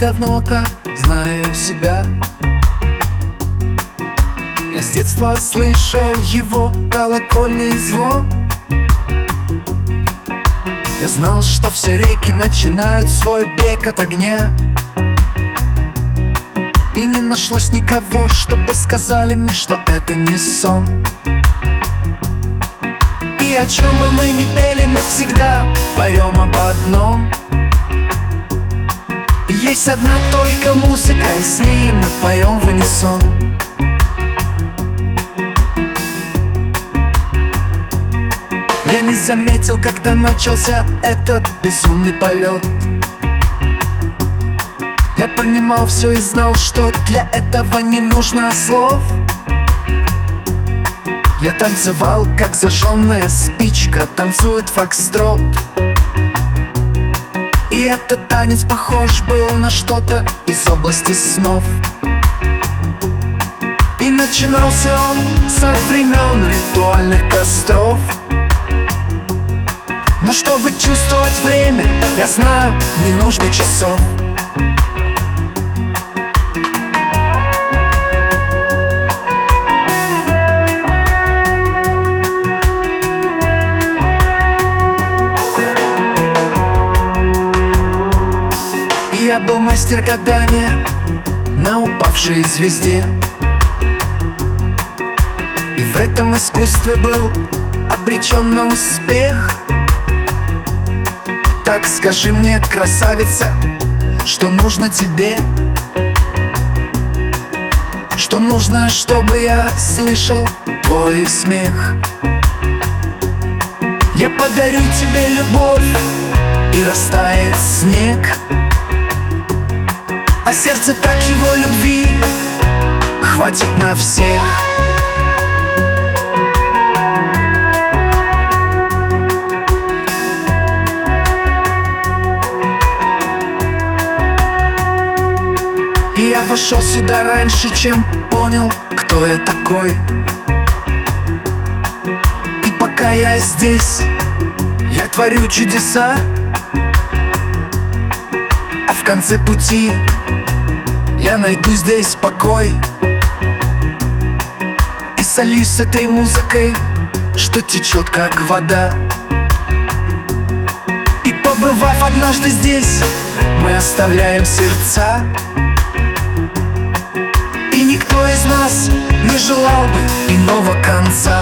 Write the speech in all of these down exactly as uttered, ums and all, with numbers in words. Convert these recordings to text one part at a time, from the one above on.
давно как знаю себя. Я с детства слышал его колокольный звон. Я знал, что все реки начинают свой бег от огня. И не нашлось никого, чтобы сказали мне, что это не сон. И о чем бы мы ни пели, мы всегда поем об одном. Есть одна только музыка, и с ней мы поем в унисон. Я не заметил, когда начался этот безумный полет. Я понимал все и знал, что для этого не нужно слов. Я танцевал, как зажженная спичка танцует фокстрот. И этот танец похож был на что-то из области снов. И начинался он со времен ритуальных костров. Но чтобы чувствовать время, я знаю, не нужно часов. Я был мастер гадания на упавшей звезде. И в этом искусстве был обречен на успех. Так скажи мне, красавица, что нужно тебе? Что нужно, чтобы я слышал твой смех? Я подарю тебе любовь, и растает снег. А сердце так его любви хватит на всех. И я вошел сюда раньше, чем понял, кто я такой. И пока я здесь, я творю чудеса. А в конце пути я найду здесь покой. И сольюсь с этой музыкой, что течет как вода. И побывав однажды здесь, мы оставляем сердца. И никто из нас не желал бы иного конца.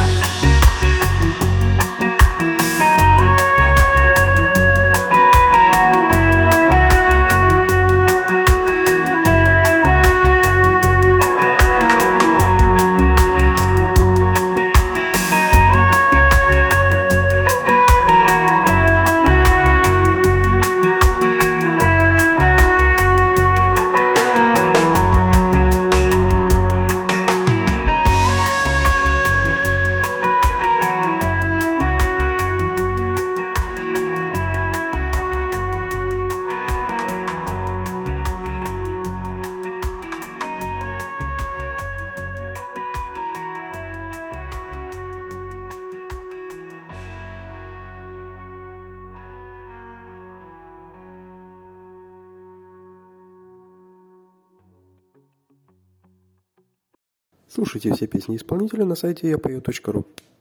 Слушайте все песни исполнителя на сайте я пою точка ру.